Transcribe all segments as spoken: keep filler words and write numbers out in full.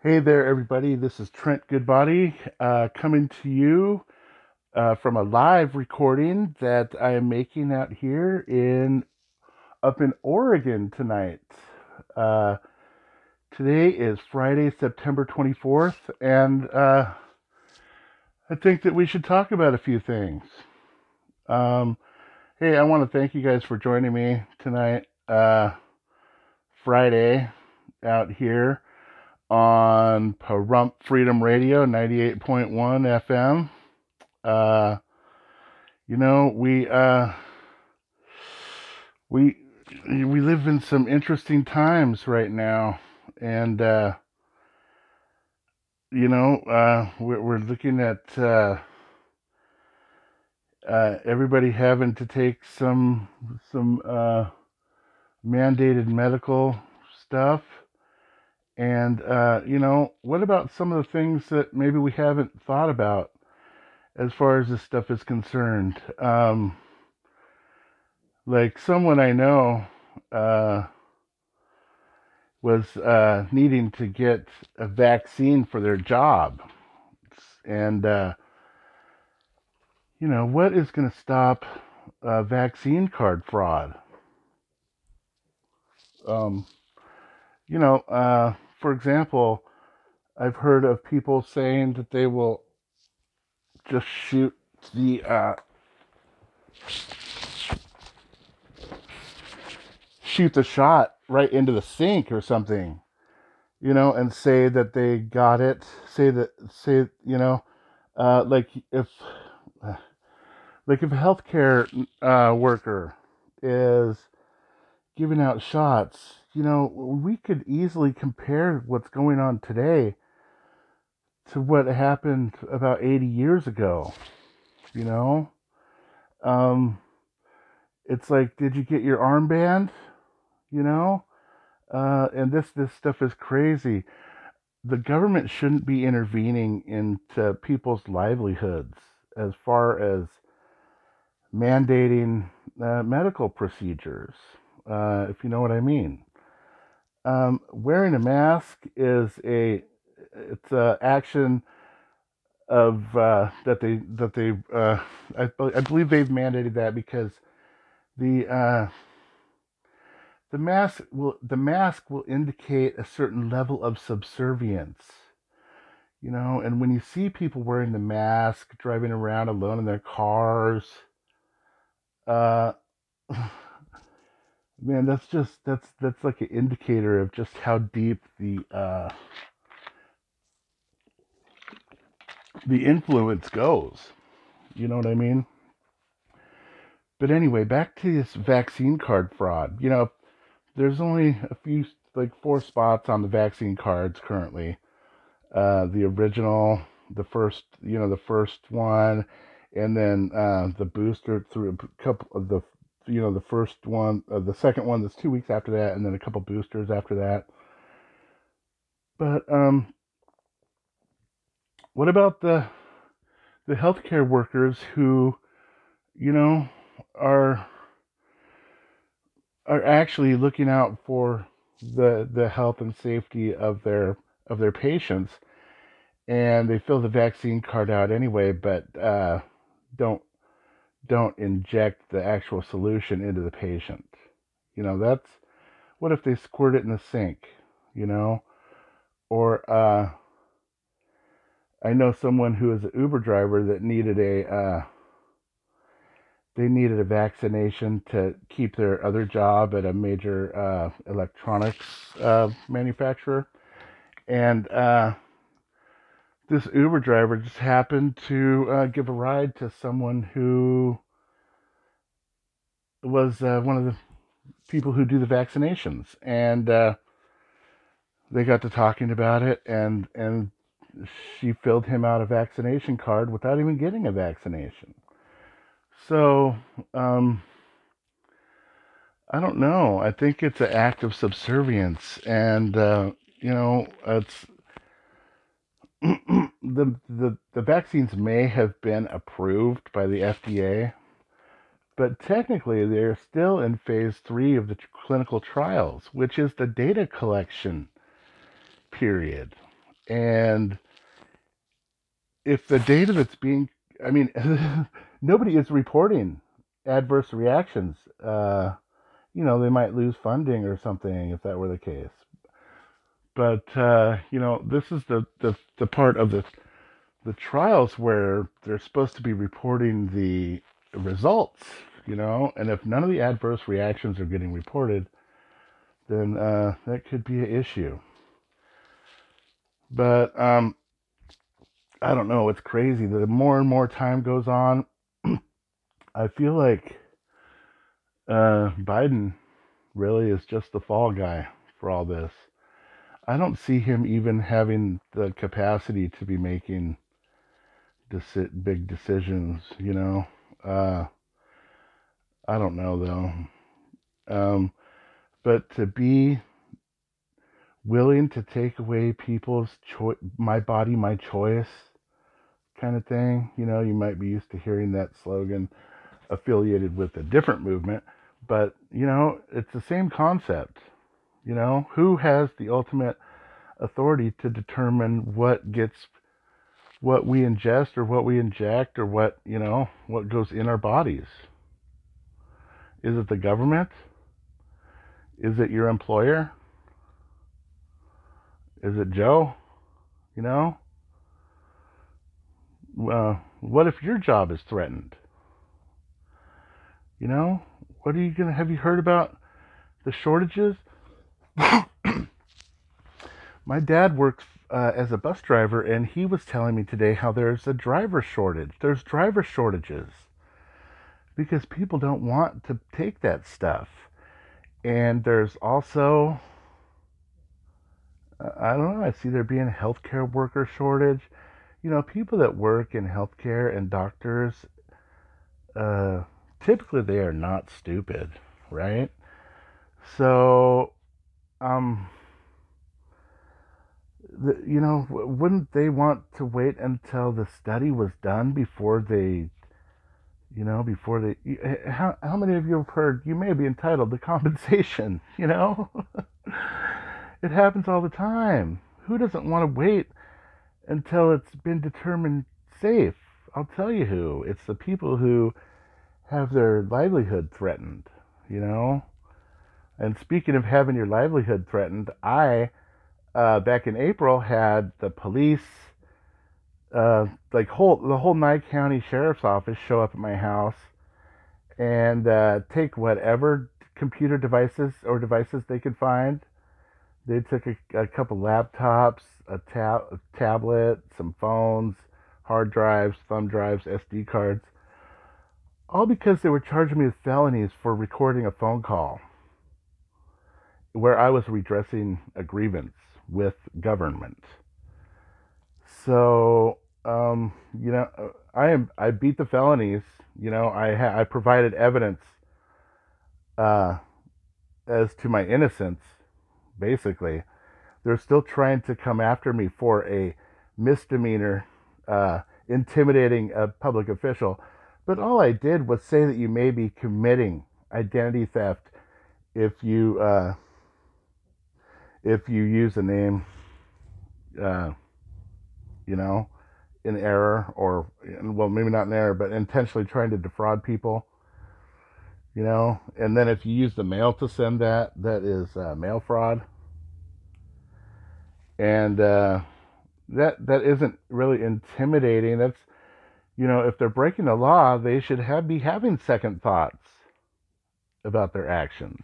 Hey there, everybody. This is Trent Goodbody uh, coming to you uh, from a live recording that I am making out here in up in Oregon tonight. Uh, Today is Friday, September twenty-fourth, and uh, I think that we should talk about a few things. Um, hey, I want to thank you guys for joining me tonight, uh, Friday, out here on Pahrump Freedom Radio ninety-eight point one F M. Uh, you know, we uh, we we live in some interesting times right now, and uh, you know, uh, we're, we're looking at uh, uh, everybody having to take some some uh, mandated medical stuff. And uh, you know, what about some of the things that maybe we haven't thought about as far as this stuff is concerned? Um, like someone I know uh, was uh, needing to get a vaccine for their job. And, uh, you know, what is going to stop uh, vaccine card fraud? Um, you know, uh, for example, I've heard of people saying that they will just shoot the uh, shoot the shot right into the sink or something, you know, and say that they got it. Say that, say, you know, uh, like if Like if a healthcare uh, worker is giving out shots, you know, we could easily compare what's going on today to what happened about eighty years ago. You know, um, it's like, did you get your armband? You know, uh, and this this stuff is crazy. The government shouldn't be intervening into people's livelihoods as far as mandating uh, medical procedures, uh, if you know what I mean. Um, wearing a mask is a it's a action of uh, that they that they uh, I, I believe they've mandated that because the uh, the mask will the mask will indicate a certain level of subservience, you know. And when you see people wearing the mask driving around alone in their cars, uh, man, that's just that's that's like an indicator of just how deep the uh, the influence goes. You know what I mean? But anyway, back to this vaccine card fraud. You know, there's only a few, like four spots on the vaccine cards currently. Uh, the original, the first, you know, the first one, and then uh, the booster through a couple of the, you know, the first one, uh, the second one that's two weeks after that, and then a couple boosters after that. But um, what about the the healthcare workers who, you know, are are actually looking out for the the health and safety of their of their patients, and they fill the vaccine card out anyway, but uh, don't don't inject the actual solution into the patient. You know, that's what if they squirt it in the sink, you know? Or uh, I know someone who is an Uber driver that needed a uh, they needed a vaccination to keep their other job at a major uh, electronics uh, manufacturer. And uh, this Uber driver just happened to uh, give a ride to someone who was uh, one of the people who do the vaccinations. And uh, they got to talking about it, and, and she filled him out a vaccination card without even getting a vaccination. So, um, I don't know. I think it's an act of subservience, and uh, you know, it's the the the vaccines may have been approved by the F D A, but technically they're still in phase three of the clinical trials, which is the data collection period. And if the data that's being, I mean, nobody is reporting adverse reactions. Uh, you know, they might lose funding or something if that were the case. But uh, you know, this is the, the the part of the the trials where they're supposed to be reporting the results. You know, and if none of the adverse reactions are getting reported, then uh, that could be an issue. But um, I don't know. It's crazy. The more and more time goes on, I feel like uh, Biden really is just the fall guy for all this. I don't see him even having the capacity to be making deci- big decisions, you know. Uh, I don't know though. Um, but to be willing to take away people's choice, my body, my choice kind of thing, you know, you might be used to hearing that slogan affiliated with a different movement, but you know, it's the same concept. You know, who has the ultimate authority to determine what gets what we ingest or what we inject or what, you know, what goes in our bodies? Is it the government? Is it your employer? Is it Joe? You know, uh, what if your job is threatened? You know, what are you gonna? Have you heard about the shortages? My dad works uh, as a bus driver, and he was telling me today how there's a driver shortage. There's driver shortages because people don't want to take that stuff. And there's also, uh, I don't know, I see there being a healthcare worker shortage. You know, people that work in healthcare and doctors, uh, typically they are not stupid, right? So, um, the, you know, wouldn't they want to wait until the study was done before they, you know, before they, how, how many of you have heard you may be entitled to compensation, you know? It happens all the time. Who doesn't want to wait until it's been determined safe? I'll tell you who. It's the people who have their livelihood threatened, you know? And speaking of having your livelihood threatened, I, uh, back in April, had the police, uh, like whole the whole Nye County Sheriff's Office show up at my house and uh, take whatever computer devices or devices they could find. They took a, a couple laptops, a, tab, a tablet, some phones, hard drives, thumb drives, S D cards, all because they were charging me with felonies for recording a phone call where I was redressing a grievance with government. So, um, you know, I am I beat the felonies. You know, I ha- I provided evidence uh, as to my innocence. Basically, they're still trying to come after me for a misdemeanor, uh, intimidating a public official. But all I did was say that you may be committing identity theft if you uh, if you use a name, uh, you know, in error or well, maybe not in error, but intentionally trying to defraud people. You know, and then if you use the mail to send that, that is uh, mail fraud, and uh, that that isn't really intimidating. That's, you know, if they're breaking the law, they should have be having second thoughts about their actions.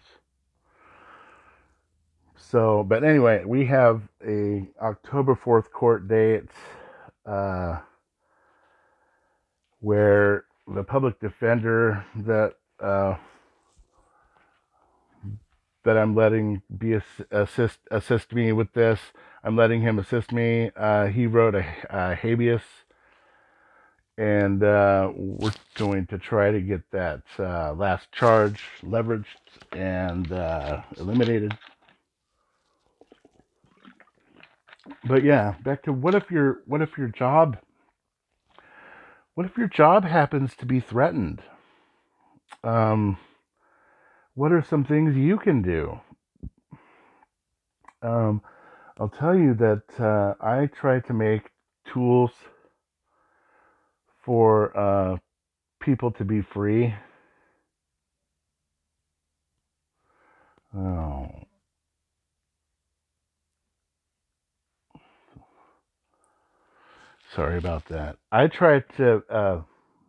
So, but anyway, we have a October fourth court date uh, where the public defender that uh, that I'm letting be assist assist me with this. I'm letting him assist me. Uh, he wrote a, a habeas, and uh, we're going to try to get that uh, last charge leveraged and uh, eliminated. But yeah, back to what if your what if your job what if your job happens to be threatened? Um, what are some things you can do? Um, I'll tell you that uh, I try to make tools for uh, people to be free. Oh, sorry about that. I try to. Uh,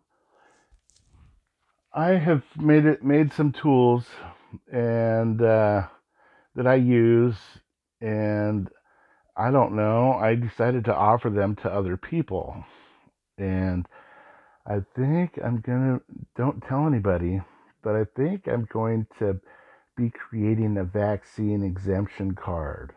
I have made it made some tools and uh, that I use, and I don't know. I decided to offer them to other people, and I think I'm gonna. Don't tell anybody, but I think I'm going to be creating a vaccine exemption card.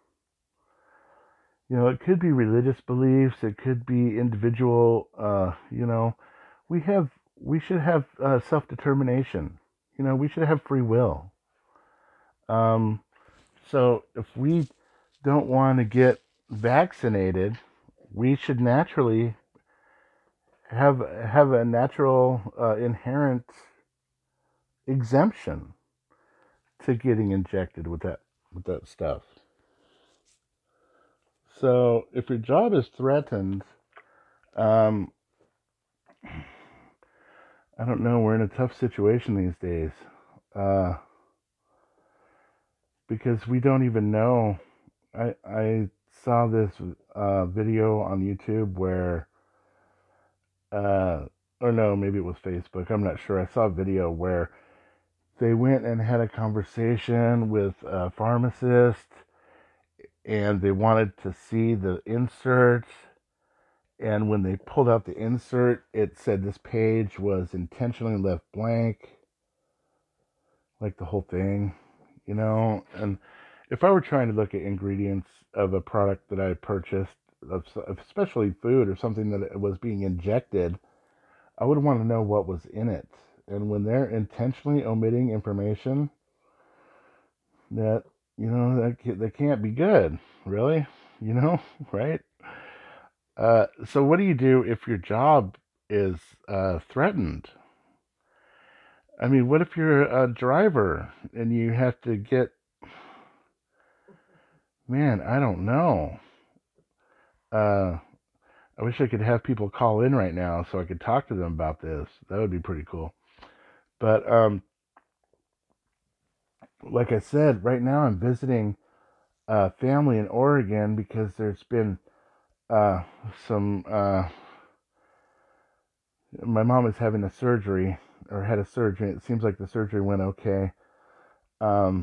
You know, it could be religious beliefs, it could be individual. Uh, you know, we have we should have uh, self determination. You know, we should have free will. Um, so if we don't want to get vaccinated, we should naturally have have a natural uh, inherent exemption to getting injected with that with that stuff. So if your job is threatened, um, I don't know. We're in a tough situation these days uh, because we don't even know. I I saw this uh, video on YouTube where, uh, or no, maybe it was Facebook. I'm not sure. I saw a video where they went and had a conversation with a pharmacist, and they wanted to see the insert. And when they pulled out the insert, it said this page was intentionally left blank, like the whole thing, you know. And if I were trying to look at ingredients of a product that I purchased, especially food or something that was being injected, I would want to know what was in it. And when they're intentionally omitting information that, you know, that that can't be good, really, you know, right? Uh, so what do you do if your job is uh, threatened? I mean, what if you're a driver and you have to get, man, I don't know. Uh, I wish I could have people call in right now so I could talk to them about this. That would be pretty cool. But um, like I said, right now I'm visiting a family in Oregon because there's been uh, some. Uh, my mom is having a surgery or had a surgery. It seems like the surgery went okay. Um,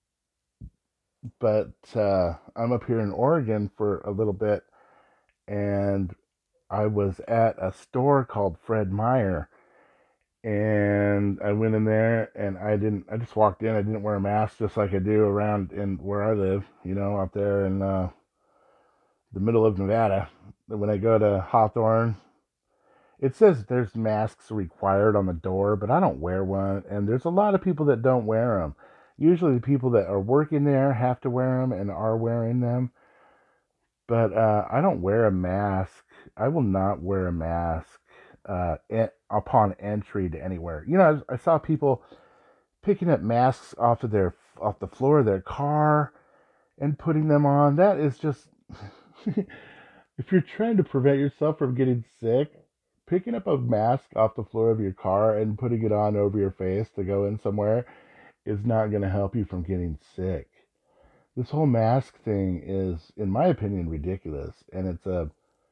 but uh, I'm up here in Oregon for a little bit, and I was at a store called Fred Meyer, and I went in there, and I didn't. I just walked in. I didn't wear a mask, just like I do around in where I live. You know, out there in uh, the middle of Nevada. When I go to Hawthorne, it says there's masks required on the door, but I don't wear one, and there's a lot of people that don't wear them. Usually, the people that are working there have to wear them and are wearing them. But uh, I don't wear a mask. I will not wear a mask uh, en- upon entry to anywhere. You know, I, I saw people picking up masks off of their off the floor of their car and putting them on. That is just if you're trying to prevent yourself from getting sick, picking up a mask off the floor of your car and putting it on over your face to go in somewhere is not going to help you from getting sick. This whole mask thing is, in my opinion, ridiculous, and it's a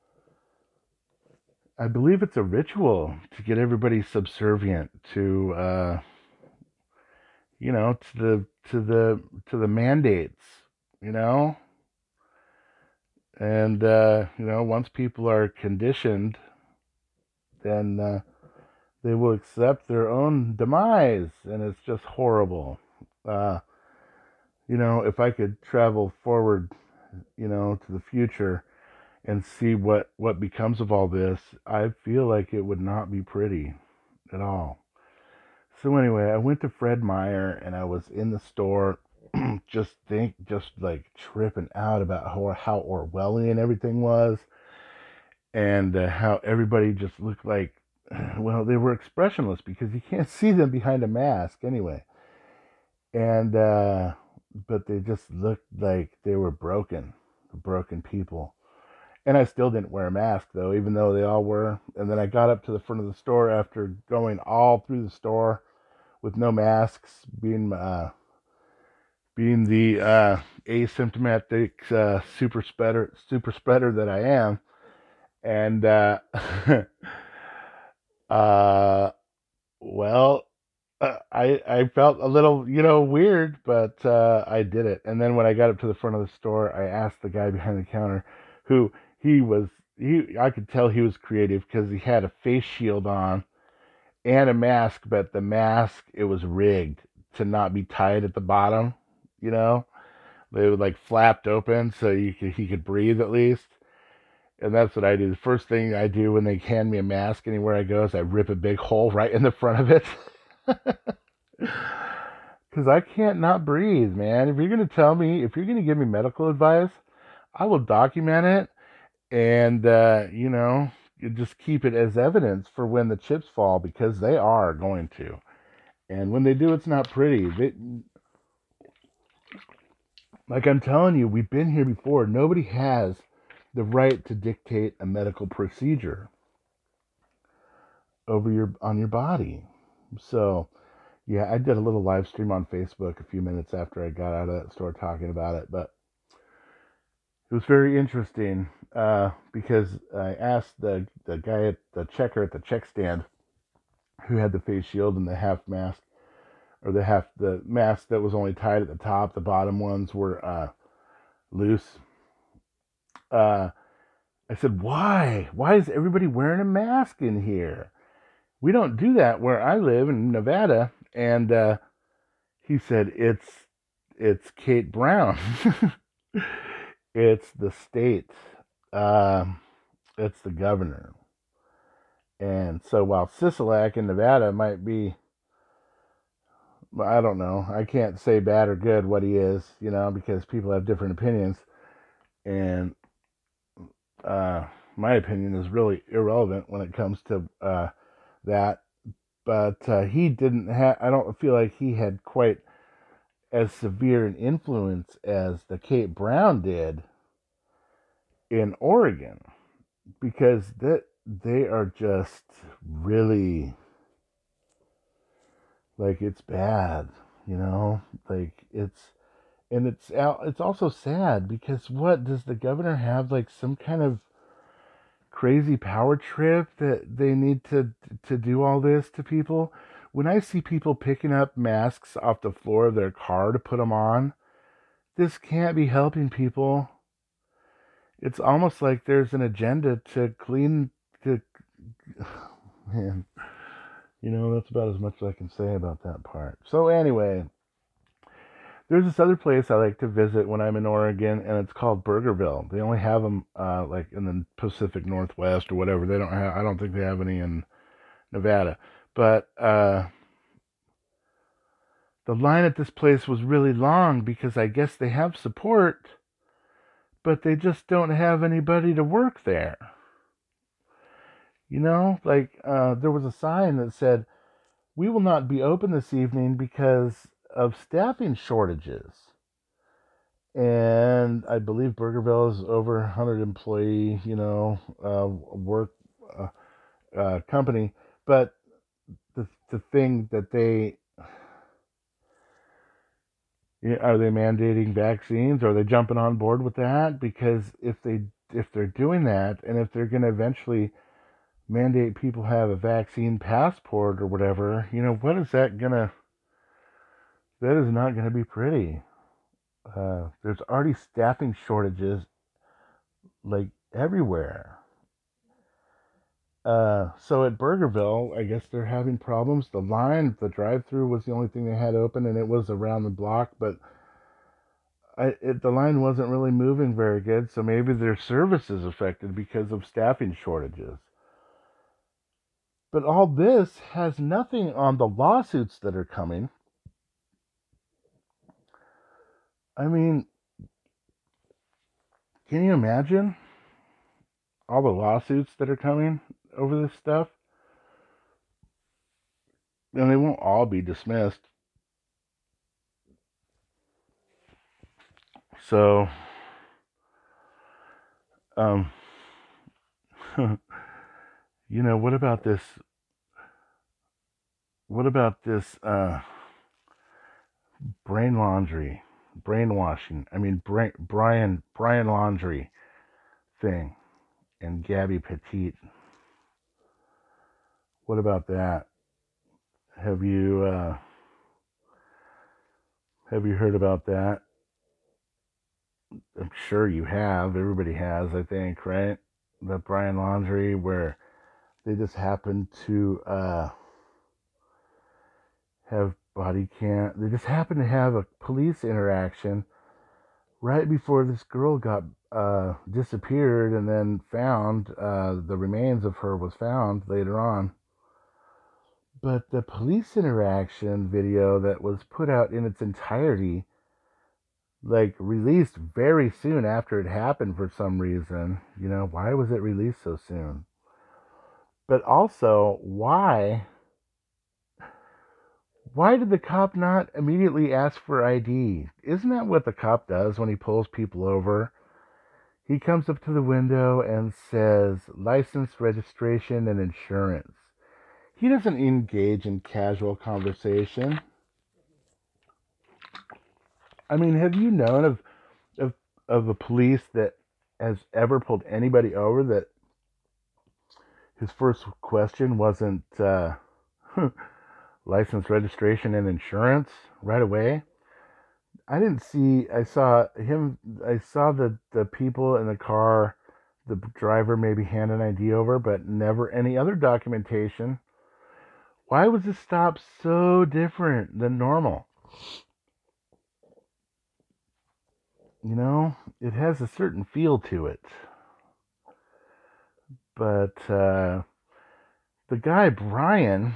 I believe it's a ritual to get everybody subservient to, uh, you know, to the to the to the mandates, you know, and uh, you know, once people are conditioned, then uh, they will accept their own demise, and it's just horrible. Uh, you know, if I could travel forward, you know, to the future and see what what becomes of all this, I feel like it would not be pretty at all. So anyway, I went to Fred Meyer and I was in the store just think just like tripping out about how, how Orwellian everything was, and uh, how everybody just looked like, well, they were expressionless because you can't see them behind a mask anyway. And uh but they just looked like they were broken. broken people. And I still didn't wear a mask, though, even though they all were. And then I got up to the front of the store after going all through the store with no masks, being uh, being the uh, asymptomatic uh, super spreader super spreader that I am. And uh, uh, well, uh, I I felt a little, you know, weird, but uh, I did it. And then when I got up to the front of the store, I asked the guy behind the counter, who he was, he I could tell he was creative because he had a face shield on and a mask, but the mask, it was rigged to not be tied at the bottom. You know, they would like flapped open so you could he could breathe at least. And that's what I do. The first thing I do when they hand me a mask anywhere I go is I rip a big hole right in the front of it. Because I can't not breathe, man. If you're going to tell me, if you're going to give me medical advice, I will document it and, uh, you know, you just keep it as evidence for when the chips fall, because they are going to. And when they do, it's not pretty. They, like I'm telling you, we've been here before. Nobody has the right to dictate a medical procedure over your on your body. So, yeah, I did a little live stream on Facebook a few minutes after I got out of that store talking about it, but it was very interesting uh, because I asked the the guy at the checker at the check stand who had the face shield and the half mask, or the half the mask that was only tied at the top. The bottom ones were uh, loose. Uh, I said, "Why? Why is everybody wearing a mask in here? We don't do that where I live in Nevada." And uh, he said, "It's it's Kate Brown. It's the state. Um, it's the governor." And so while Sisolak in Nevada might be, I don't know, I can't say bad or good what he is, you know, because people have different opinions. And uh, my opinion is really irrelevant when it comes to uh, that. But uh, he didn't have, I don't feel like he had quite as severe an influence as the Kate Brown did in Oregon, because that they are just really, like, it's bad, you know, like it's, and it's it's also sad because what does the governor have, like some kind of crazy power trip that they need to to do all this to people? When I see people picking up masks off the floor of their car to put them on, this can't be helping people. It's almost like there's an agenda to clean to man, you know, that's about as much as I can say about that part. So anyway, there's this other place I like to visit when I'm in Oregon, and it's called Burgerville. They only have them uh, like in the Pacific Northwest or whatever. They don't have. I don't think they have any in Nevada. But uh, the line at this place was really long because I guess they have support, but they just don't have anybody to work there. You know, like uh, there was a sign that said, "We will not be open this evening because of staffing shortages." And I believe Burgerville is over one hundred employee, you know, uh, work uh, uh, company. But the the thing that they, are they mandating vaccines? Are they jumping on board with that? Because if they if they're doing that, and if they're going to eventually mandate people have a vaccine passport or whatever, you know, what is that gonna? That is not going to be pretty. Uh, there's already staffing shortages like everywhere. Uh, so at Burgerville, I guess they're having problems. The line, the drive-through was the only thing they had open, and it was around the block. But I, it, the line wasn't really moving very good. So maybe their service is affected because of staffing shortages. But all this has nothing on the lawsuits that are coming. I mean, can you imagine all the lawsuits that are coming over this stuff? And they won't all be dismissed. So Um, you know, what about this? What about this uh, brain laundry, brainwashing? I mean, brain, Brian Brian Laundry thing and Gabby Petite. What about that? Have you uh, have you heard about that? I'm sure you have. Everybody has, I think, right? The Brian Laundry, where they just happen to uh, have body cam. They just happen to have a police interaction right before this girl got uh, disappeared and then found. Uh, the remains of her was found later on. But the police interaction video that was put out in its entirety, like released very soon after it happened for some reason. You know, why was it released so soon? But also, why why did the cop not immediately ask for I D? Isn't that what the cop does when he pulls people over? He comes up to the window and says license, registration, and insurance. He doesn't engage in casual conversation. I mean, have you known of of of a police that has ever pulled anybody over that his first question wasn't uh, license, registration, and insurance right away? I didn't see. I saw him. I saw the the people in the car, the driver maybe hand an I D over, but never any other documentation. Why was this stop so different than normal? You know, it has a certain feel to it. But uh, the guy Brian,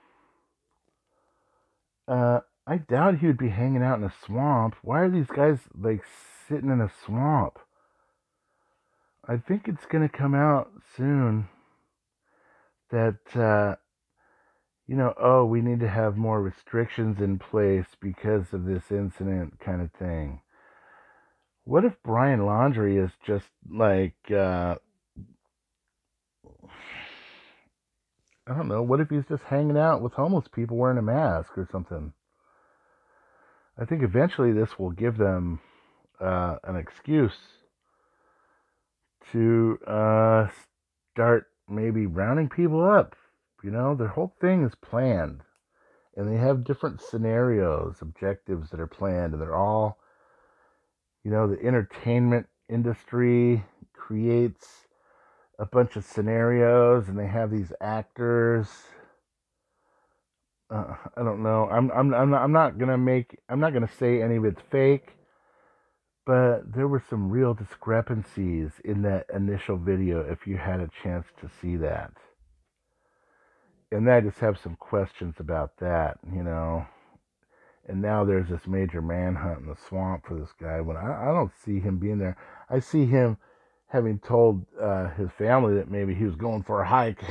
uh, I doubt he would be hanging out in a swamp. Why are these guys like sitting in a swamp? I think it's gonna come out soon that uh, you know, oh, we need to have more restrictions in place because of this incident, kind of thing. What if Brian Laundry is just like, uh, I don't know, what if he's just hanging out with homeless people wearing a mask or something? I think eventually this will give them uh, an excuse to uh, start maybe rounding people up. You know, their whole thing is planned. And they have different scenarios, objectives that are planned, and they're all, you know, the entertainment industry creates a bunch of scenarios, and they have these actors. Uh, I don't know. I'm I'm I'm not, I'm not gonna make. I'm not gonna say any of it's fake, but there were some real discrepancies in that initial video. If you had a chance to see that, and I just have some questions about that. You know. And now there's this major manhunt in the swamp for this guy. When I, I don't see him being there, I see him having told uh, his family that maybe he was going for a hike,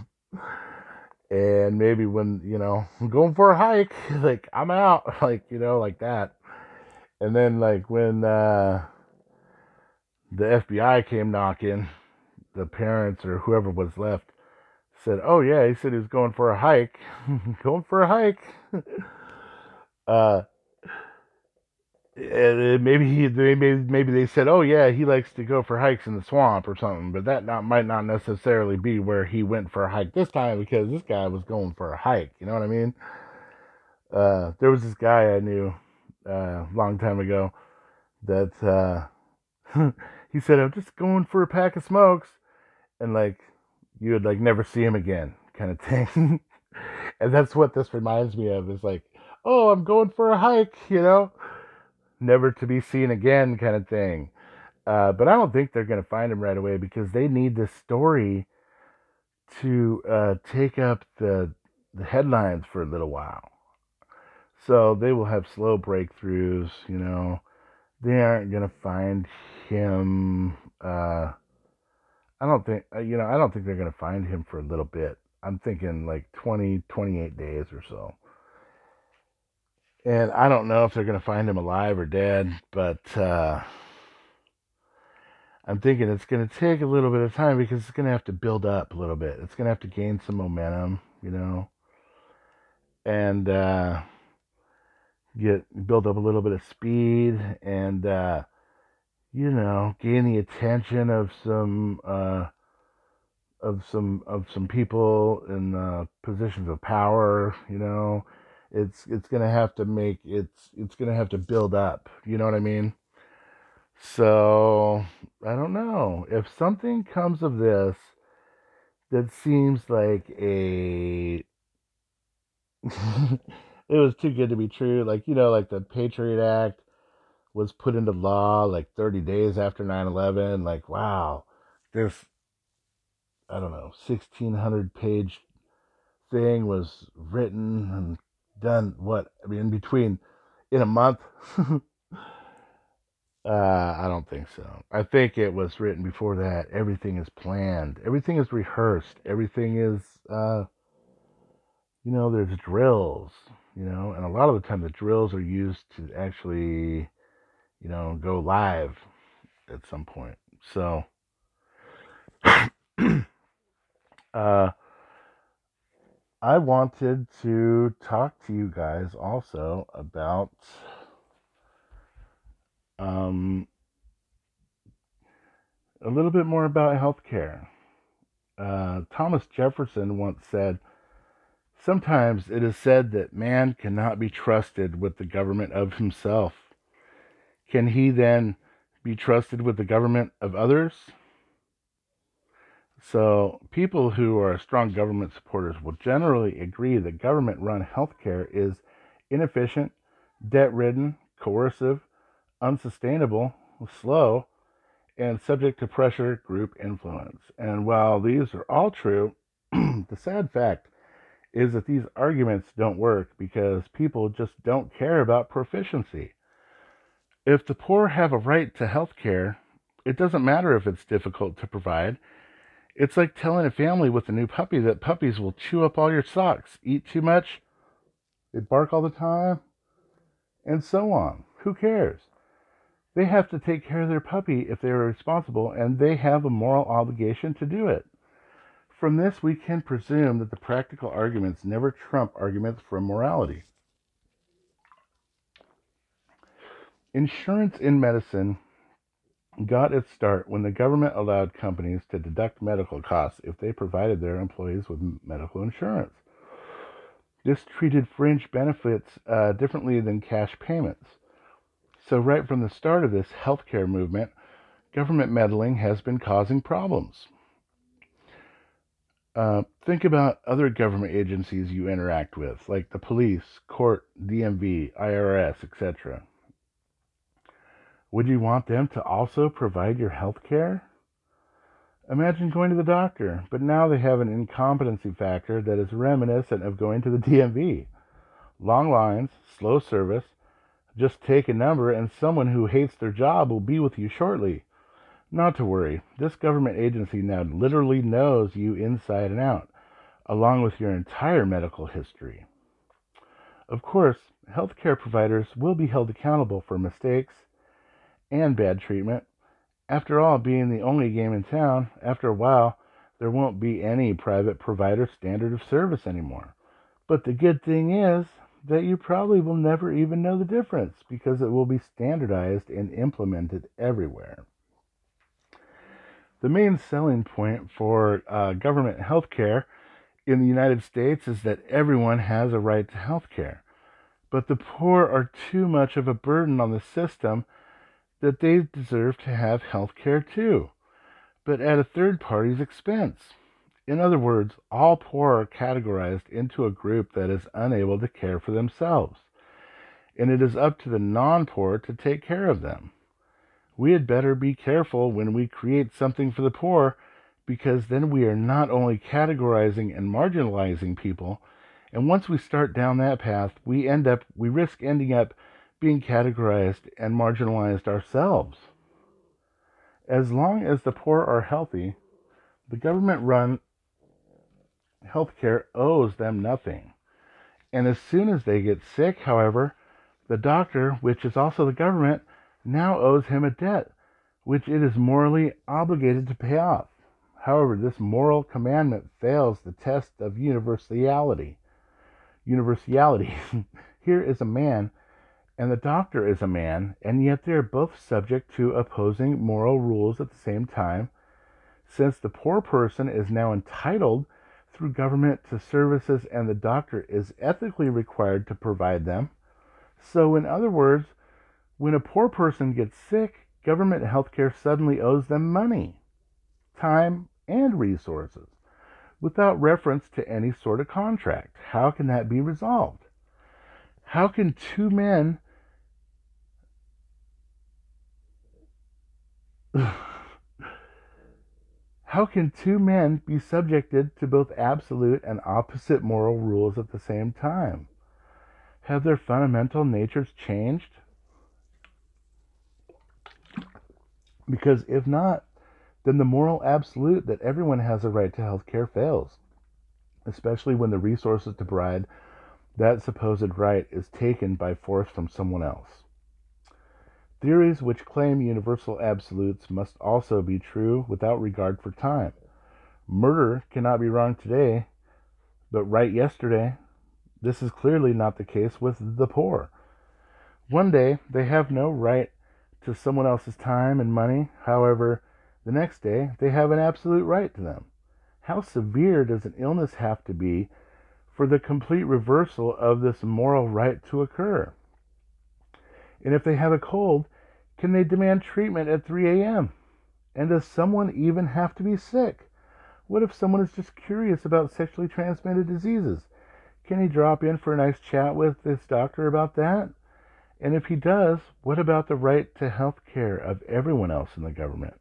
and maybe when you know I'm going for a hike, like I'm out, like you know, like that. And then like when uh, the F B I came knocking, the parents or whoever was left said, "Oh yeah, he said he was going for a hike, going for a hike." uh, And maybe he maybe maybe they said, oh yeah, he likes to go for hikes in the swamp or something, but that not might not necessarily be where he went for a hike this time because this guy was going for a hike. You know what I mean? Uh, there was this guy I knew uh, a long time ago that uh, he said, I'm just going for a pack of smokes, and like you would like never see him again, kind of thing. And that's what this reminds me of. Is like, oh, I'm going for a hike, you know, never to be seen again, kind of thing. Uh, but I don't think they're going to find him right away because they need this story to uh, take up the the headlines for a little while. So they will have slow breakthroughs. You know, they aren't going to find him. Uh, I don't think uh, you know. I don't think they're going to find him for a little bit. I'm thinking like twenty, twenty-eight days or so. And I don't know if they're going to find him alive or dead, but uh, I'm thinking it's going to take a little bit of time because it's going to have to build up a little bit. It's going to have to gain some momentum, you know, and uh, get build up a little bit of speed and uh, you know, gain the attention of some uh, of some of some people in uh, positions of power. You know, it's it's going to have to make it's it's going to have to build up. You know what I mean? So I don't know if something comes of this that seems like a it was too good to be true. Like, you know, like the Patriot Act was put into law like thirty days after nine eleven. Like, wow, this, I don't know, sixteen hundred page thing was written and done, what? I mean, in between, in a month? Uh, I don't think so. I think it was written before that. Everything is planned. Everything is rehearsed. Everything is, uh, you know, there's drills, you know, and a lot of the time the drills are used to actually, you know, go live at some point. So, uh, I wanted to talk to you guys also about um, a little bit more about healthcare. Uh, Thomas Jefferson once said, "Sometimes it is said that man cannot be trusted with the government of himself. Can he then be trusted with the government of others?" So, people who are strong government supporters will generally agree that government run healthcare is inefficient, debt ridden, coercive, unsustainable, slow, and subject to pressure group influence. And while these are all true, the sad fact is that these arguments don't work because people just don't care about proficiency. If the poor have a right to health care, it doesn't matter if it's difficult to provide. It's like telling a family with a new puppy that puppies will chew up all your socks, eat too much, they bark all the time, and so on. Who cares? They have to take care of their puppy if they are responsible, and they have a moral obligation to do it. From this, we can presume that the practical arguments never trump arguments from morality. Insurance in medicine got its start when the government allowed companies to deduct medical costs if they provided their employees with medical insurance. This treated fringe benefits uh, differently than cash payments. So, right from the start of this healthcare movement, government meddling has been causing problems. Uh, think about other government agencies you interact with, like the police, court, D M V, I R S, et cetera. Would you want them to also provide your health care? Imagine going to the doctor, but now they have an incompetency factor that is reminiscent of going to the D M V. Long lines, slow service, just take a number and someone who hates their job will be with you shortly. Not to worry, this government agency now literally knows you inside and out, along with your entire medical history. Of course, healthcare providers will be held accountable for mistakes and bad treatment. After all, being the only game in town, after a while, there won't be any private provider standard of service anymore. But the good thing is that you probably will never even know the difference because it will be standardized and implemented everywhere. The main selling point for uh, government health care in the United States is that everyone has a right to health care. But the poor are too much of a burden on the system that they deserve to have health care too, but at a third party's expense. In other words, all poor are categorized into a group that is unable to care for themselves, and it is up to the non-poor to take care of them. We had better be careful when we create something for the poor, because then we are not only categorizing and marginalizing people, and once we start down that path, we end up we risk ending up being categorized and marginalized ourselves. As long as the poor are healthy, the government-run healthcare owes them nothing. And as soon as they get sick, however, the doctor, which is also the government, now owes him a debt, which it is morally obligated to pay off. However, this moral commandment fails the test of universality. Universality. Here is a man, and the doctor is a man, and yet they are both subject to opposing moral rules at the same time, since the poor person is now entitled through government to services and the doctor is ethically required to provide them. So, in other words, when a poor person gets sick, government healthcare suddenly owes them money, time, and resources without reference to any sort of contract. How can that be resolved? How can two men How can two men be subjected to both absolute and opposite moral rules at the same time? Have their fundamental natures changed? Because if not, then the moral absolute that everyone has a right to health care fails, especially when the resources to provide that supposed right is taken by force from someone else. Theories which claim universal absolutes must also be true without regard for time. Murder cannot be wrong today, but right yesterday. This is clearly not the case with the poor. One day, they have no right to someone else's time and money. However, the next day, they have an absolute right to them. How severe does an illness have to be for the complete reversal of this moral right to occur? And if they have a cold, can they demand treatment at three a.m.? And does someone even have to be sick? What if someone is just curious about sexually transmitted diseases? Can he drop in for a nice chat with this doctor about that? And if he does, what about the right to health care of everyone else in the government?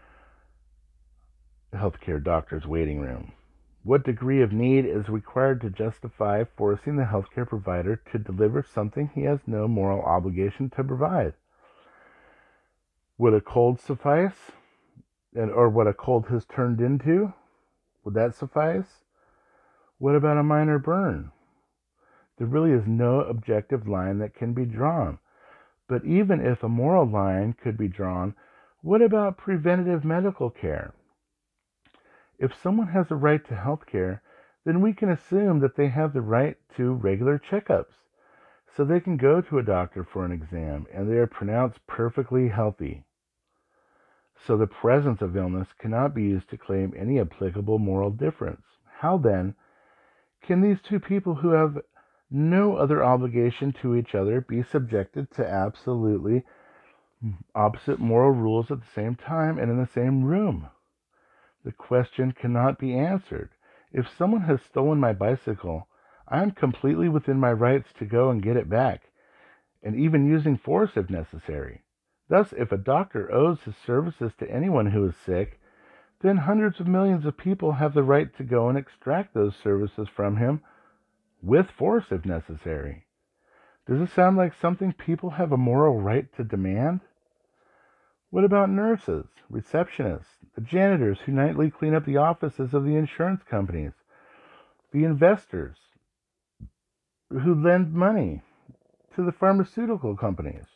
The healthcare doctor's waiting room. What degree of need is required to justify forcing the healthcare provider to deliver something he has no moral obligation to provide? Would a cold suffice? And, or what a cold has turned into? Would that suffice? What about a minor burn? There really is no objective line that can be drawn. But even if a moral line could be drawn, what about preventative medical care? If someone has a right to health care, then we can assume that they have the right to regular checkups, so they can go to a doctor for an exam and they are pronounced perfectly healthy. So the presence of illness cannot be used to claim any applicable moral difference. How then can these two people who have no other obligation to each other be subjected to absolutely opposite moral rules at the same time and in the same room? The question cannot be answered. If someone has stolen my bicycle, I am completely within my rights to go and get it back, and even using force if necessary. Thus, if a doctor owes his services to anyone who is sick, then hundreds of millions of people have the right to go and extract those services from him with force if necessary. Does it sound like something people have a moral right to demand? What about nurses, receptionists, the janitors who nightly clean up the offices of the insurance companies, the investors who lend money to the pharmaceutical companies?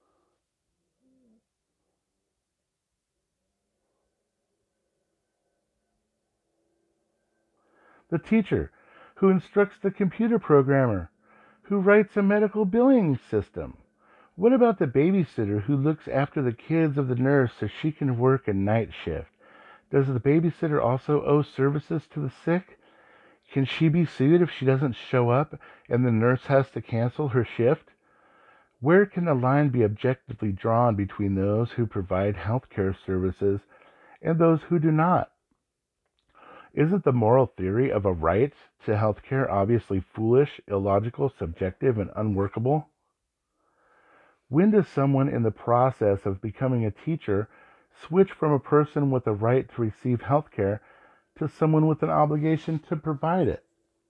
The teacher who instructs the computer programmer who writes a medical billing system? What about the babysitter who looks after the kids of the nurse so she can work a night shift? Does the babysitter also owe services to the sick? Can she be sued if she doesn't show up and the nurse has to cancel her shift? Where can the line be objectively drawn between those who provide healthcare services and those who do not? Isn't the moral theory of a right to healthcare obviously foolish, illogical, subjective, and unworkable? When does someone in the process of becoming a teacher switch from a person with a right to receive health care to someone with an obligation to provide it?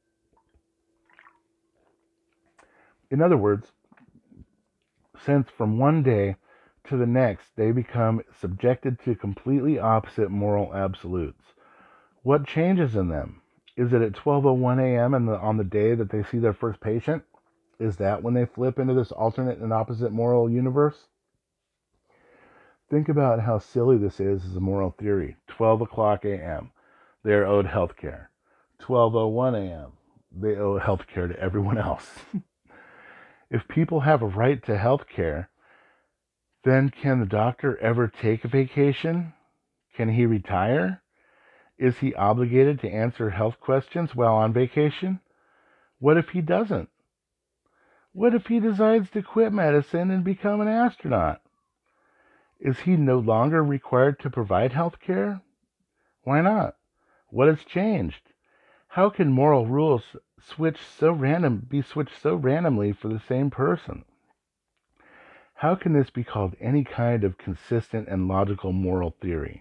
In other words, since from one day to the next they become subjected to completely opposite moral absolutes, what changes in them? Is it at twelve oh one a.m. and on the day that they see their first patient? Is that when they flip into this alternate and opposite moral universe? Think about how silly this is as a moral theory. twelve o'clock a.m. They are owed health care. twelve oh one a.m. They owe health care to everyone else. If people have a right to health care, then can the doctor ever take a vacation? Can he retire? Is he obligated to answer health questions while on vacation? What if he doesn't? What if he decides to quit medicine and become an astronaut? Is he no longer required to provide health care? Why not? What has changed? How can moral rules switch so random be switched so randomly for the same person? How can this be called any kind of consistent and logical moral theory?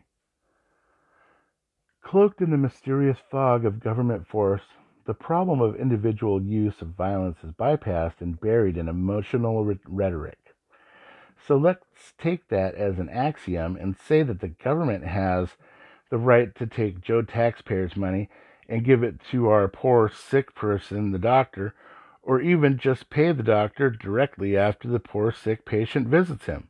Cloaked in the mysterious fog of government force, the problem of individual use of violence is bypassed and buried in emotional re- rhetoric. So let's take that as an axiom and say that the government has the right to take Joe taxpayers' money and give it to our poor sick person, the doctor, or even just pay the doctor directly after the poor sick patient visits him.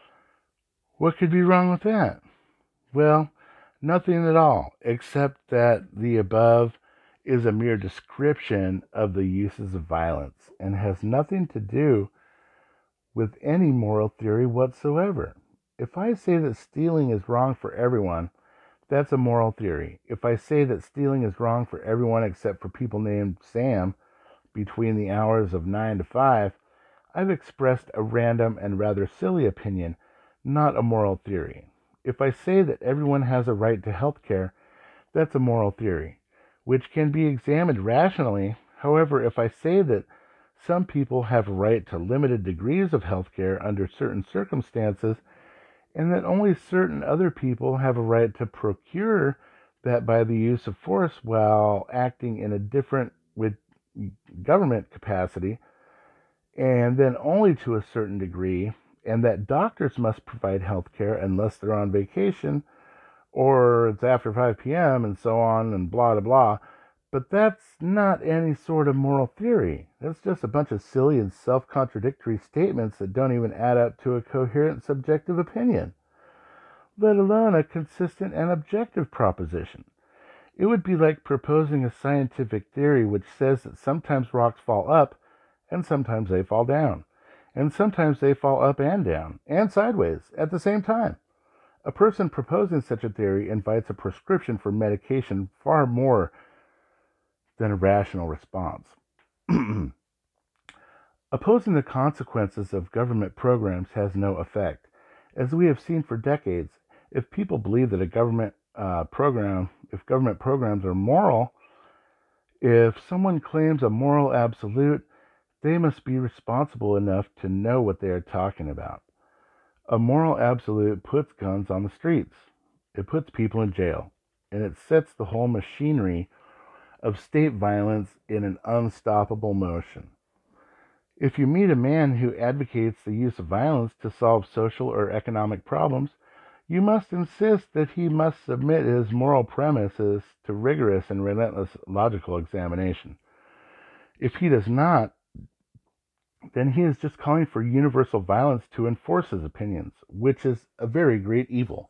What could be wrong with that? Well, nothing at all, except that the above is a mere description of the uses of violence and has nothing to do with any moral theory whatsoever. If I say that stealing is wrong for everyone, that's a moral theory. If I say that stealing is wrong for everyone except for people named Sam between the hours of nine to five, I've expressed a random and rather silly opinion, not a moral theory. If I say that everyone has a right to health care, that's a moral theory, which can be examined rationally. However, if I say that some people have a right to limited degrees of health care under certain circumstances, and that only certain other people have a right to procure that by the use of force while acting in a different with government capacity, and then only to a certain degree, and that doctors must provide health care unless they're on vacation or it's after five p.m. and so on and blah, blah, blah. But that's not any sort of moral theory. That's just a bunch of silly and self-contradictory statements that don't even add up to a coherent subjective opinion, let alone a consistent and objective proposition. It would be like proposing a scientific theory which says that sometimes rocks fall up and sometimes they fall down, and sometimes they fall up and down, and sideways at the same time. A person proposing such a theory invites a prescription for medication far more than a rational response. Opposing the consequences of government programs has no effect. As we have seen for decades, if people believe that a government uh, program, if government programs are moral, if someone claims a moral absolute, they must be responsible enough to know what they are talking about. A moral absolute puts guns on the streets. It puts people in jail. And it sets the whole machinery of state violence in an unstoppable motion. If you meet a man who advocates the use of violence to solve social or economic problems, you must insist that he must submit his moral premises to rigorous and relentless logical examination. If he does not, then he is just calling for universal violence to enforce his opinions, which is a very great evil.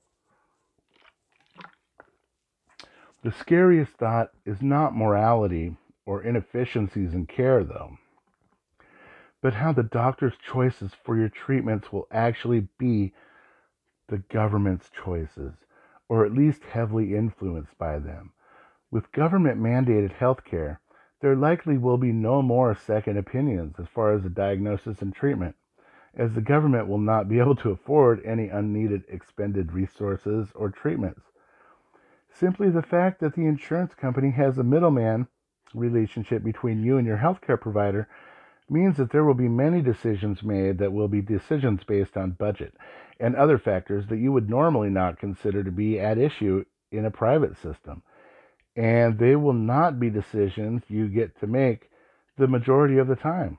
The scariest thought is not morality or inefficiencies in care, though, but how the doctor's choices for your treatments will actually be the government's choices, or at least heavily influenced by them. With government-mandated health care, there likely will be no more second opinions as far as the diagnosis and treatment, as the government will not be able to afford any unneeded expended resources or treatments. Simply the fact that the insurance company has a middleman relationship between you and your healthcare provider means that there will be many decisions made that will be decisions based on budget and other factors that you would normally not consider to be at issue in a private system. And they will not be decisions you get to make the majority of the time.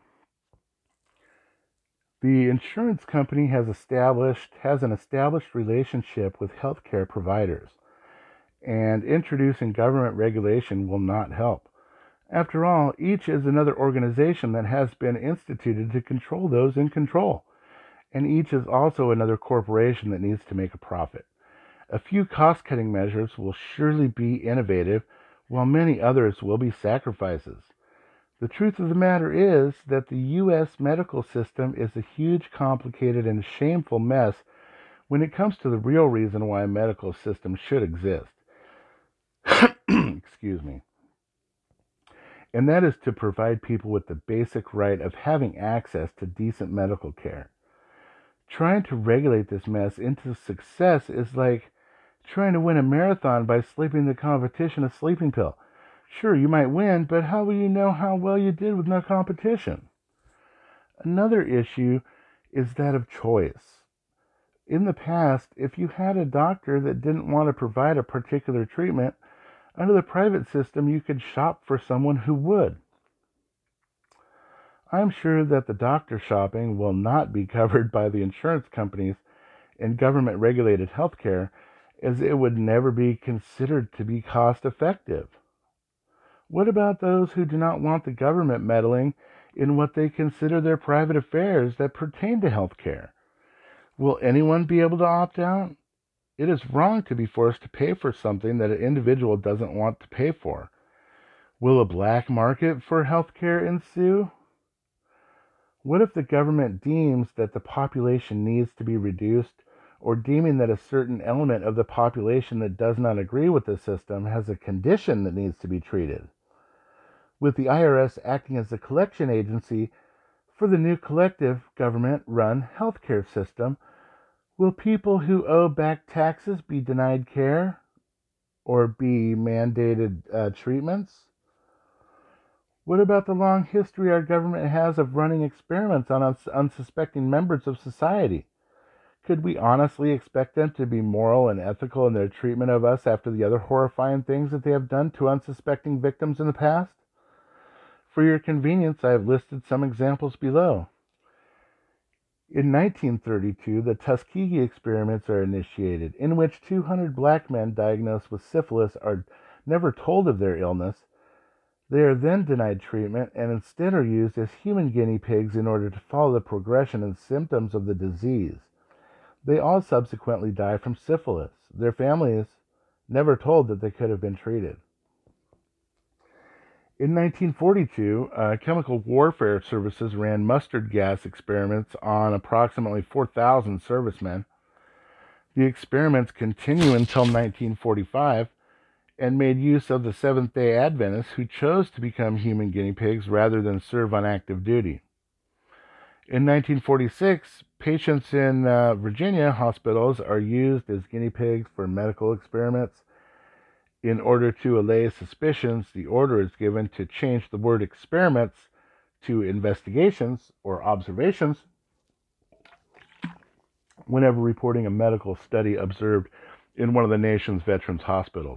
The insurance company has established has an established relationship with healthcare providers, and introducing government regulation will not help. After all, each is another organization that has been instituted to control those in control, and each is also another corporation that needs to make a profit. A few cost-cutting measures will surely be innovative, while many others will be sacrifices. The truth of the matter is that the U S medical system is a huge, complicated, and shameful mess when it comes to the real reason why a medical system should exist. Excuse me. And that is to provide people with the basic right of having access to decent medical care. Trying to regulate this mess into success is like trying to win a marathon by slipping the competition a sleeping pill. Sure, you might win, but how will you know how well you did with no competition? Another issue is that of choice. In the past, if you had a doctor that didn't want to provide a particular treatment, under the private system you could shop for someone who would. I'm sure that the doctor shopping will not be covered by the insurance companies and government-regulated healthcare, as it would never be considered to be cost-effective. What about those who do not want the government meddling in what they consider their private affairs that pertain to healthcare? Will anyone be able to opt out? It is wrong to be forced to pay for something that an individual doesn't want to pay for. Will a black market for healthcare ensue? What if the government deems that the population needs to be reduced, or deeming that a certain element of the population that does not agree with the system has a condition that needs to be treated? With the I R S acting as a collection agency for the new collective government-run healthcare system, will people who owe back taxes be denied care or be mandated uh, treatments? What about the long history our government has of running experiments on uns- unsuspecting members of society? Could we honestly expect them to be moral and ethical in their treatment of us after the other horrifying things that they have done to unsuspecting victims in the past? For your convenience, I have listed some examples below. In nineteen thirty-two, the Tuskegee experiments are initiated, in which two hundred black men diagnosed with syphilis are never told of their illness. They are then denied treatment and instead are used as human guinea pigs in order to follow the progression and symptoms of the disease. They all subsequently die from syphilis, their families never told that they could have been treated. In nineteen forty-two, uh, Chemical Warfare Services ran mustard gas experiments on approximately four thousand servicemen. The experiments continue until nineteen forty-five and made use of the Seventh-day Adventists who chose to become human guinea pigs rather than serve on active duty. In nineteen forty-six, patients in uh, Virginia hospitals are used as guinea pigs for medical experiments. In order to allay suspicions, the order is given to change the word experiments to investigations or observations whenever reporting a medical study observed in one of the nation's veterans' hospitals.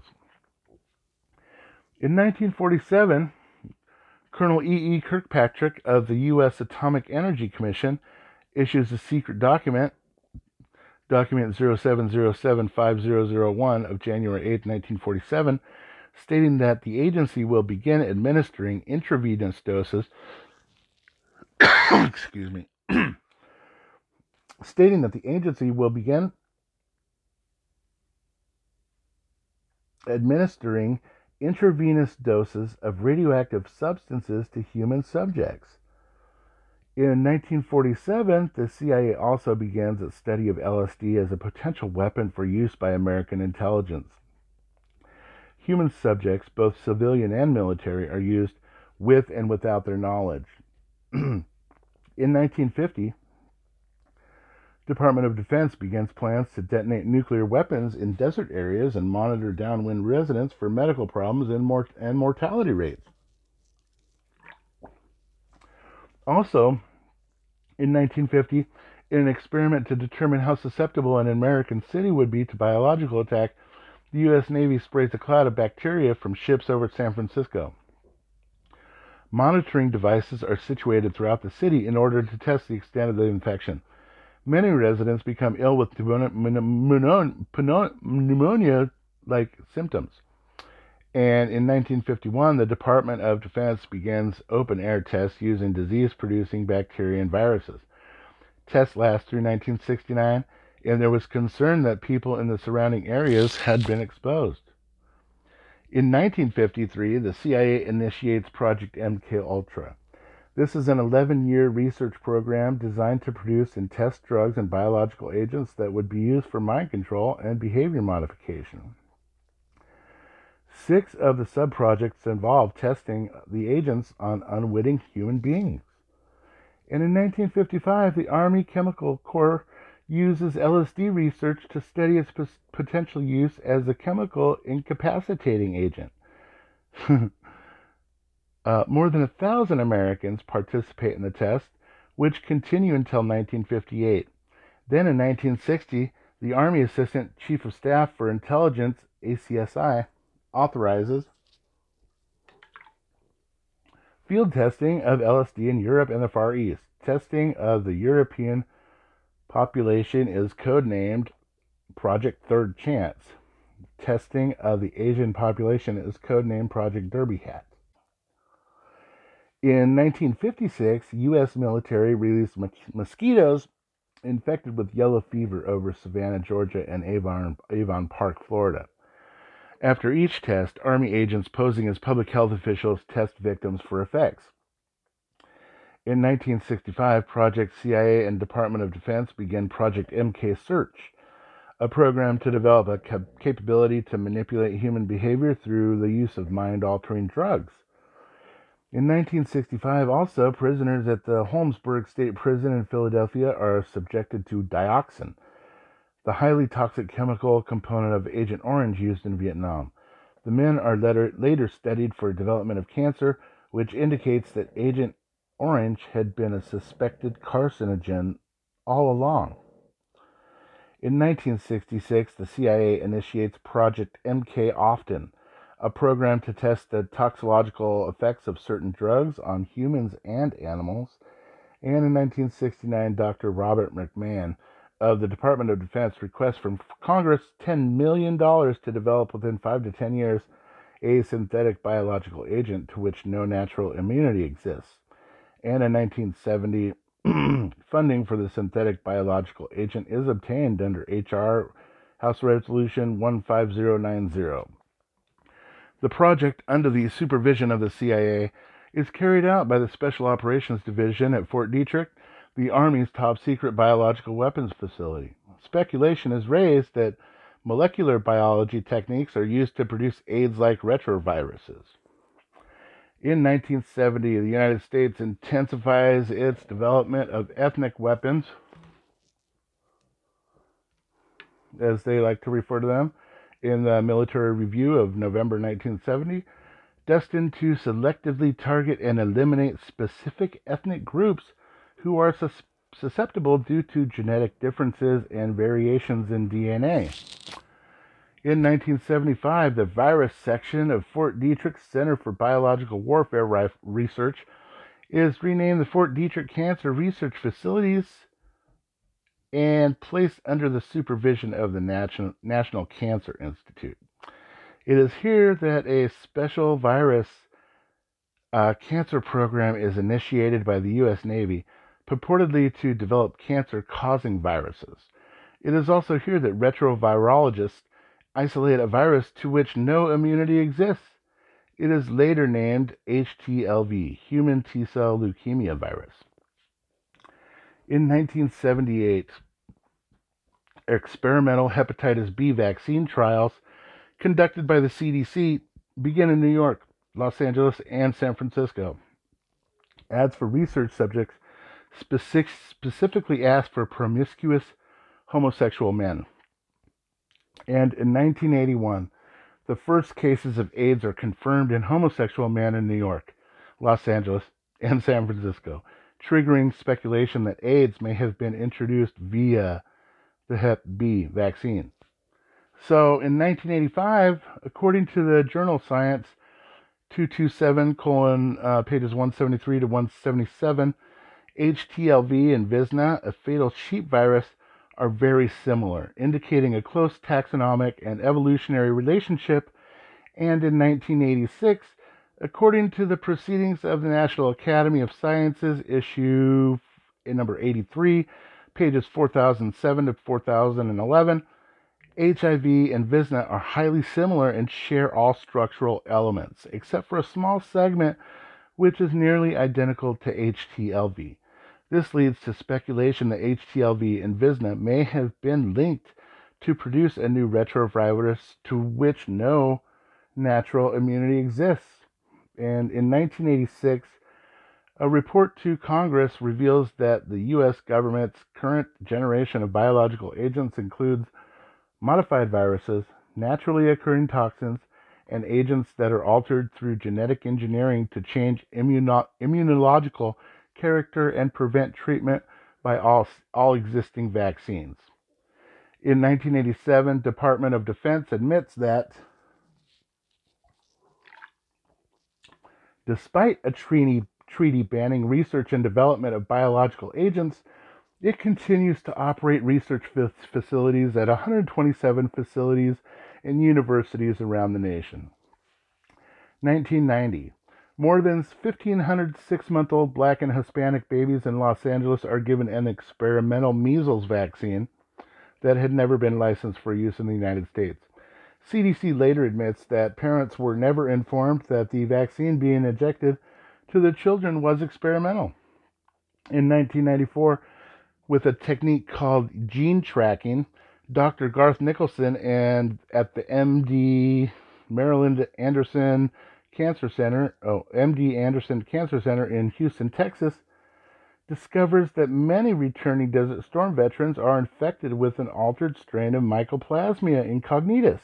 In nineteen forty-seven, Colonel E E. Kirkpatrick of the U S Atomic Energy Commission issues a secret document, document zero seven zero seven five zero zero one of January eighth, nineteen forty-seven, stating that the agency will begin administering intravenous doses, excuse me, stating that the agency will begin administering intravenous doses of radioactive substances to human subjects. In nineteen forty-seven, the C I A also begins its study of L S D as a potential weapon for use by American intelligence. Human subjects, both civilian and military, are used with and without their knowledge. In nineteen fifty, Department of Defense begins plans to detonate nuclear weapons in desert areas and monitor downwind residents for medical problems and, mort- and mortality rates. Also, in nineteen fifty, in an experiment to determine how susceptible an American city would be to biological attack, the U S Navy sprays a cloud of bacteria from ships over San Francisco. Monitoring devices are situated throughout the city in order to test the extent of the infection. Many residents become ill with pneumonia-like symptoms. And in nineteen fifty-one, the Department of Defense begins open-air tests using disease-producing bacteria and viruses. tests last through nineteen sixty-nine, and there was concern that people in the surrounding areas had been exposed. In nineteen fifty-three, the C I A initiates Project M K Ultra. This is an eleven-year research program designed to produce and test drugs and biological agents that would be used for mind control and behavior modification. Six of the sub-projects involve testing the agents on unwitting human beings. And in nineteen fifty-five, the Army Chemical Corps uses L S D research to study its p- potential use as a chemical incapacitating agent. uh, more than a thousand Americans participate in the test, which continue until nineteen fifty-eight. Then in nineteen sixty, the Army Assistant Chief of Staff for Intelligence, A C S I, authorizes field testing of L S D in Europe and the Far East. Testing of the European population is codenamed Project Third Chance. Testing of the Asian population is codenamed Project Derby Hat. In nineteen fifty-six, U S military released mosquitoes infected with yellow fever over Savannah, Georgia, and Avon, Avon Park, Florida. After each test, Army agents posing as public health officials test victims for effects. In nineteen sixty-five, Project C I A and Department of Defense began Project M K Search, a program to develop a cap- capability to manipulate human behavior through the use of mind-altering drugs. In nineteen sixty-five, also, prisoners at the Holmesburg State Prison in Philadelphia are subjected to dioxin, the highly toxic chemical component of Agent Orange used in Vietnam. The men are later, later studied for development of cancer, which indicates that Agent Orange had been a suspected carcinogen all along. In nineteen sixty-six, the C I A initiates Project M K Often, a program to test the toxicological effects of certain drugs on humans and animals. And in nineteen sixty-nine, Doctor Robert McMahon of the Department of Defense requests from Congress ten million dollars to develop within five to ten years a synthetic biological agent to which no natural immunity exists. And in nineteen seventy, funding for the synthetic biological agent is obtained under H R House Resolution one five zero nine zero. The project, under the supervision of the C I A, is carried out by the Special Operations Division at Fort Detrick, the Army's top-secret biological weapons facility. Speculation is raised that molecular biology techniques are used to produce AIDS-like retroviruses. In nineteen seventy, the United States intensifies its development of ethnic weapons, as they like to refer to them, in the Military Review of November nineteen seventy, destined to selectively target and eliminate specific ethnic groups who are sus- susceptible due to genetic differences and variations in D N A. In nineteen seventy-five, the virus section of Fort Detrick Center for Biological Warfare Research is renamed the Fort Detrick Cancer Research Facilities and placed under the supervision of the National, National Cancer Institute. It is here that a special virus uh, cancer program is initiated by the U S Navy, purportedly to develop cancer-causing viruses. It is also here that retrovirologists isolate a virus to which no immunity exists. It is later named H T L V, Human T-cell leukemia virus. In nineteen seventy-eight, experimental hepatitis B vaccine trials conducted by the C D C began in New York, Los Angeles, and San Francisco. Ads for research subjects specific, specifically asked for promiscuous homosexual men. And in nineteen eighty-one, the first cases of AIDS are confirmed in homosexual men in New York, Los Angeles, and San Francisco, triggering speculation that AIDS may have been introduced via the Hep B vaccine. So in nineteen eighty-five, according to the journal Science two twenty-seven, colon, uh, pages one seventy-three to one seventy-seven, H T L V and Visna, a fatal sheep virus, are very similar, indicating a close taxonomic and evolutionary relationship. And in nineteen eighty-six, according to the Proceedings of the National Academy of Sciences, issue number eighty-three, pages four thousand seven to four thousand eleven, H I V and Visna are highly similar and share all structural elements, except for a small segment which is nearly identical to H T L V. This leads to speculation that H T L V and Visna may have been linked to produce a new retrovirus to which no natural immunity exists. And in nineteen eighty-six, a report to Congress reveals that the U S government's current generation of biological agents includes modified viruses, naturally occurring toxins, and agents that are altered through genetic engineering to change immuno- immunological character and prevent treatment by all, all existing vaccines. In nineteen eighty-seven, Department of Defense admits that despite a treaty, treaty banning research and development of biological agents, it continues to operate research facilities at one hundred twenty-seven facilities and universities around the nation. nineteen ninety. More than fifteen hundred six-month-old Black and Hispanic babies in Los Angeles are given an experimental measles vaccine that had never been licensed for use in the United States. C D C later admits that parents were never informed that the vaccine being injected to the children was experimental. In nineteen ninety-four, with a technique called gene tracking, Doctor Garth Nicholson and at the M D Maryland Anderson Cancer Center, oh, M D Anderson Cancer Center in Houston, Texas, discovers that many returning Desert Storm veterans are infected with an altered strain of Mycoplasma incognitus,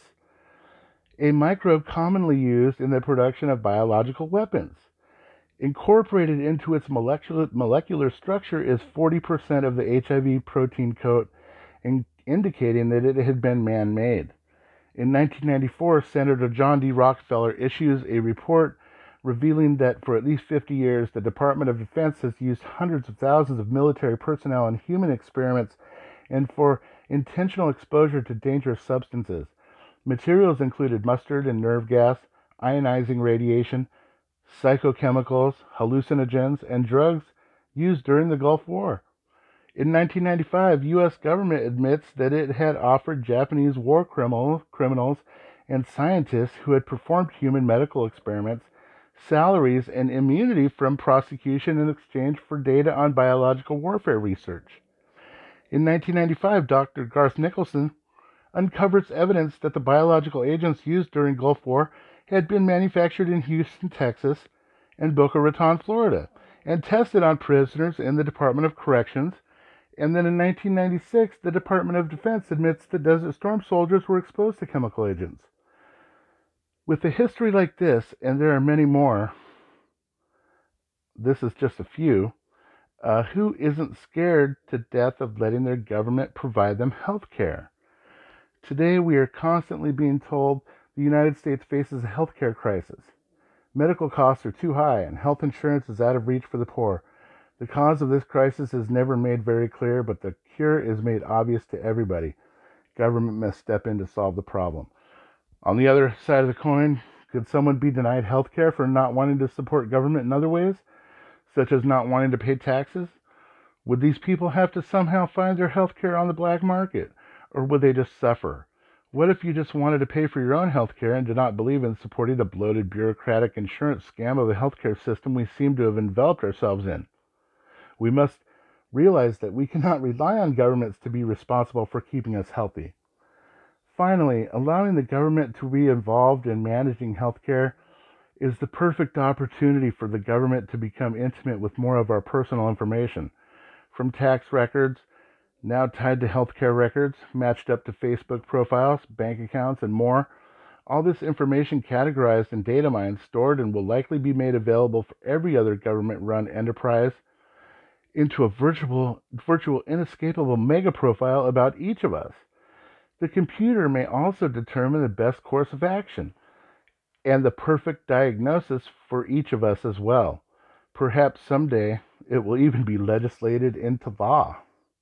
a microbe commonly used in the production of biological weapons. Incorporated into its molecular, molecular structure is forty percent of the H I V protein coat, in, indicating that it had been man-made. In nineteen ninety-four, Senator John D. Rockefeller issues a report revealing that for at least fifty years, the Department of Defense has used hundreds of thousands of military personnel in human experiments and for intentional exposure to dangerous substances. Materials included mustard and nerve gas, ionizing radiation, psychochemicals, hallucinogens, and drugs used during the Gulf War. In nineteen ninety-five, U S government admits that it had offered Japanese war criminal, criminals and scientists who had performed human medical experiments salaries and immunity from prosecution in exchange for data on biological warfare research. In nineteen ninety-five, Doctor Garth Nicholson uncovers evidence that the biological agents used during Gulf War had been manufactured in Houston, Texas, and Boca Raton, Florida, and tested on prisoners in the Department of Corrections. And then in nineteen ninety-six, the Department of Defense admits that Desert Storm soldiers were exposed to chemical agents. With a history like this, and there are many more, this is just a few, uh, who isn't scared to death of letting their government provide them health care? Today, we are constantly being told the United States faces a healthcare crisis. Medical costs are too high, and health insurance is out of reach for the poor. The cause of this crisis is never made very clear, but the cure is made obvious to everybody. Government must step in to solve the problem. On the other side of the coin, could someone be denied health care for not wanting to support government in other ways, such as not wanting to pay taxes? Would these people have to somehow find their health care on the black market, or would they just suffer? What if you just wanted to pay for your own health care and did not believe in supporting the bloated bureaucratic insurance scam of the healthcare system we seem to have enveloped ourselves in? We must realize that we cannot rely on governments to be responsible for keeping us healthy. Finally, allowing the government to be involved in managing healthcare is the perfect opportunity for the government to become intimate with more of our personal information, from tax records, now tied to healthcare records, matched up to Facebook profiles, bank accounts, and more. All this information categorized in data mines, stored, and will likely be made available for every other government-run enterprise into a virtual, virtual inescapable mega profile about each of us. The computer may also determine the best course of action and the perfect diagnosis for each of us as well. Perhaps someday it will even be legislated into law.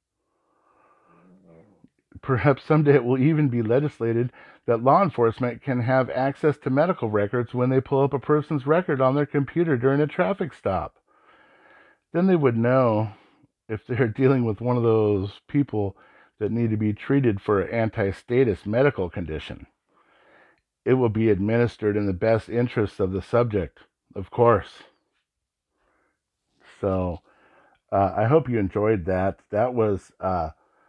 Perhaps someday it will even be legislated that law enforcement can have access to medical records when they pull up a person's record on their computer during a traffic stop. Then they would know if they're dealing with one of those people that need to be treated for an anti-status medical condition, it will be administered in the best interests of the subject, of course. So uh, I hope you enjoyed that. That was uh,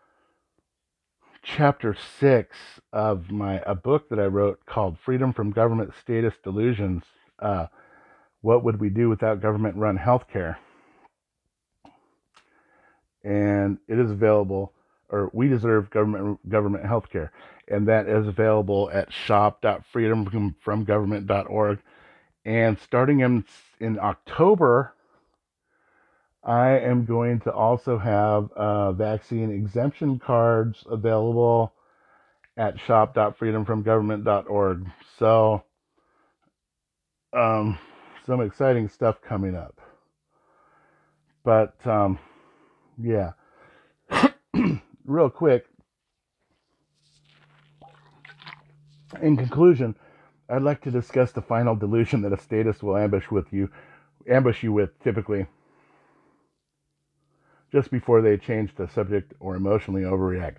chapter six of my a book that I wrote called Freedom from Government Status Delusions. Uh, what would we do without government-run healthcare? And it is available, or we deserve government government healthcare, and that is available at shop dot freedom from government dot org. And starting in in October, I am going to also have uh, vaccine exemption cards available at shop dot freedom from government dot org. So, um, some exciting stuff coming up. But, um, yeah. Real quick, in conclusion, I'd like to discuss the final delusion that a statist will ambush with you, ambush you with typically just before they change the subject or emotionally overreact.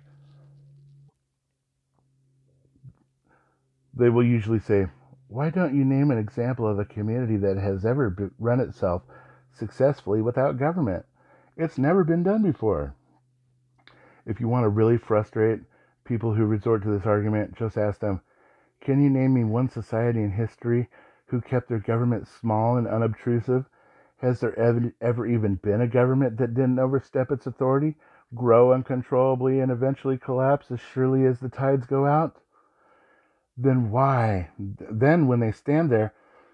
They will usually say, "Why don't you name an example of a community that has ever run itself successfully without government? It's never been done before." If you want to really frustrate people who resort to this argument, just ask them, "Can you name me one society in history who kept their government small and unobtrusive? Has there ever, ever even been a government that didn't overstep its authority, grow uncontrollably, and eventually collapse as surely as the tides go out? Then why? Then when they stand there,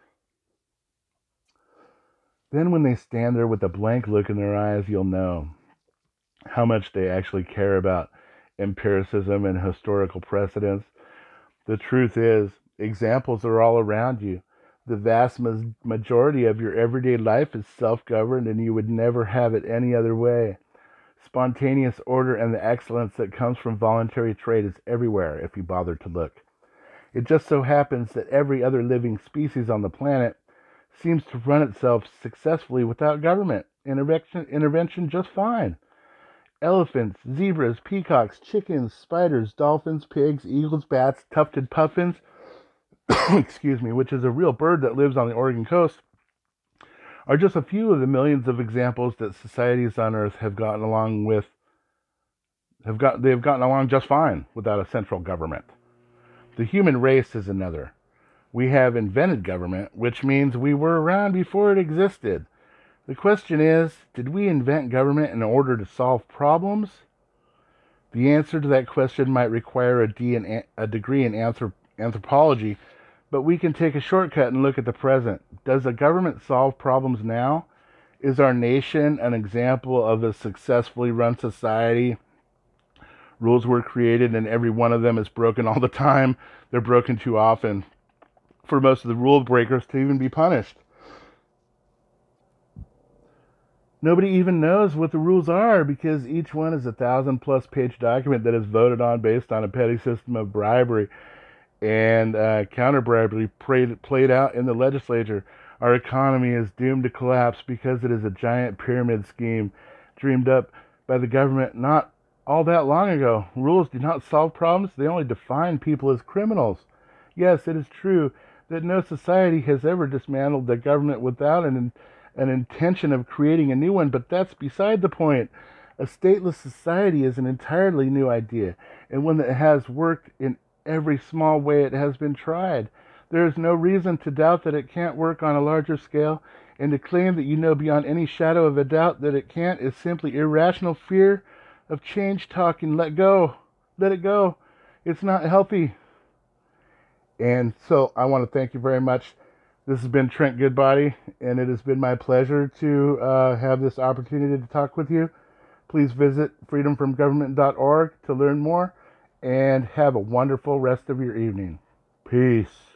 then when they stand there with a blank look in their eyes, you'll know how much they actually care about empiricism and historical precedents. The truth is, examples are all around you. The vast majority of your everyday life is self-governed, and you would never have it any other way. Spontaneous order and the excellence that comes from voluntary trade is everywhere if you bother to look. It just so happens that every other living species on the planet seems to run itself successfully without government intervention, intervention just fine. Elephants, zebras, peacocks, chickens, spiders, dolphins, pigs, eagles, bats, tufted puffins, excuse me, which is a real bird that lives on the Oregon coast, are just a few of the millions of examples that societies on Earth have gotten along with, have got, they have gotten along just fine without a central government. The human race is another. We have invented government, which means we were around before it existed. The question is, did we invent government in order to solve problems? The answer to that question might require a, D in, a degree in anthrop- anthropology, but we can take a shortcut and look at the present. Does the government solve problems now? Is our nation an example of a successfully run society? Rules were created and every one of them is broken all the time. They're broken too often for most of the rule breakers to even be punished. Nobody even knows what the rules are because each one is a thousand plus page document that is voted on based on a petty system of bribery and uh, counter bribery played, played out in the legislature. Our economy is doomed to collapse because it is a giant pyramid scheme dreamed up by the government not all that long ago. Rules do not solve problems, they only define people as criminals. Yes, it is true that no society has ever dismantled the government without an, an intention of creating a new one, but that's beside the point. A stateless society is an entirely new idea, and one that has worked in every small way it has been tried. There is no reason to doubt that it can't work on a larger scale, and to claim that you know beyond any shadow of a doubt that it can't is simply irrational fear of change talking. Let go. Let it go. It's not healthy. And so I want to thank you very much. This has been Trent Goodbody, and it has been my pleasure to uh, have this opportunity to talk with you. Please visit freedom from government dot org to learn more, and have a wonderful rest of your evening. Peace.